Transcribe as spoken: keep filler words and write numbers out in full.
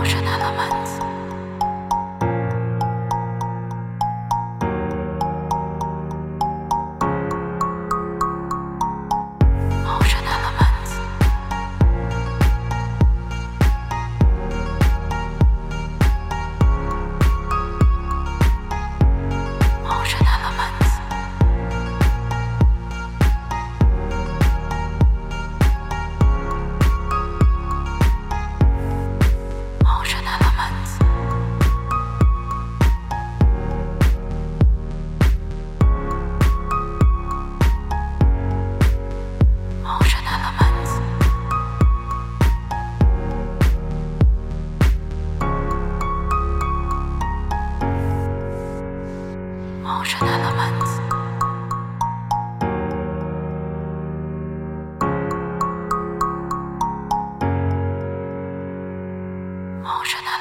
Motion elements. Motion elements. Motion elements. Motion elements. Motion elements. Motion elements. Motion elements.